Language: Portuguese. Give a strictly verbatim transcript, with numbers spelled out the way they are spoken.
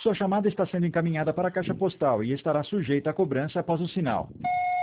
Sua chamada está sendo encaminhada para a caixa postal e estará sujeita a cobrança após o sinal.